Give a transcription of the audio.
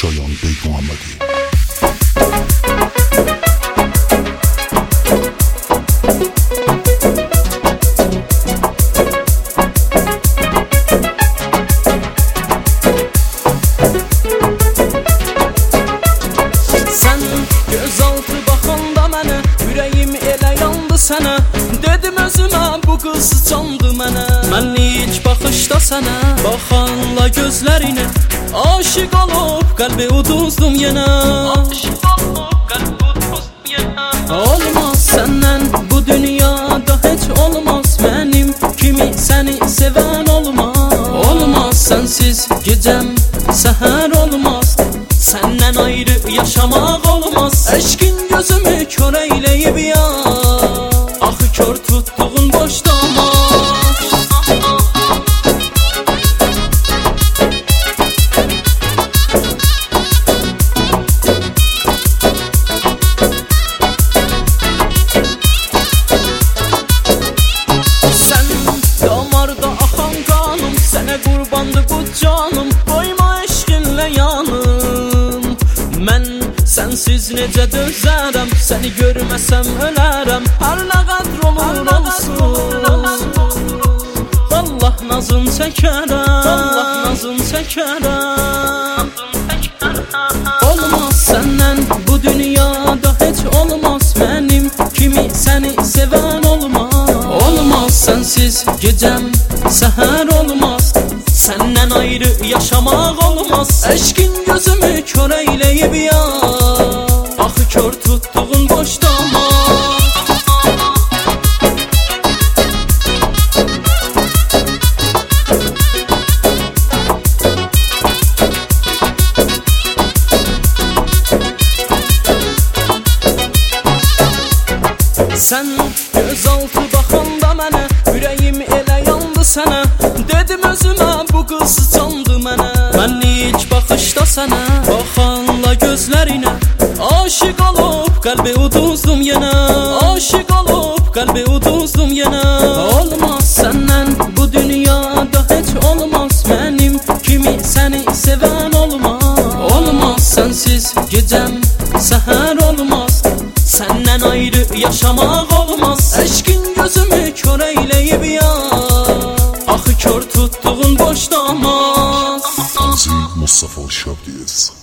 Şayan Bey Muhammedi. Sen gözaltı baxanda mənə, ürəyim elə yandı sənə. Dedim özümə, bu qız candı mənə. Mən ilk baxışda sənə baxanla gözlərinə aşiq olub qəlbi uduzdum yenə. Aşiq olub qəlbi uduzdum yenə. Olmaz səndən bu dünyada heç olmaz, mənim kimi səni sevən olmaz. Olmaz sənsiz gecəm səhər olmaz, səndən ayrı yaşamaq olmaz. Eşkin gözümü kör eyleyib ya, axı kör tutduğun boş damaz. Sən damarda axan qanım, sənə qurbandı bu canım. Qoyma eşkinlə yanım, mən sənsiz necə dözərəm, səni görməsəm ölərəm. Hər nə qədr olur olsun, Allah nazın çəkərəm, Allah nazın çəkərəm. Olmaz səndən bu dünyada heç olmaz, mənim kimi səni sevən olmaz. Olmaz sənsiz gecəm səhər olmaz, səndən ayrı yaşamaq olmaz. Eşkin gözümü kör eyleyib ya, axı kör tutduğun boş damaz. Sən gözaltı baxanda mənə, ürəyim elə yandı sənə. Dedim özümə, bu qız candı mənə. Mən ilk baxışda sənə baxanla gözlərinə aşiq olub qəlbi uduzdum yenə. Aşiq olub qəlbi uduzdum yenə. Olmaz səndən bu dünyada heç olmaz, mənim kimi səni sevən olmaz. Olmaz sənsiz gecəm səhər olmaz, səndən ayrı yaşamaq olmaz. Eşkin gözümü kör eyleyib ya, axı kör tutduğun boş damaz. Mustafa Şabdiyez.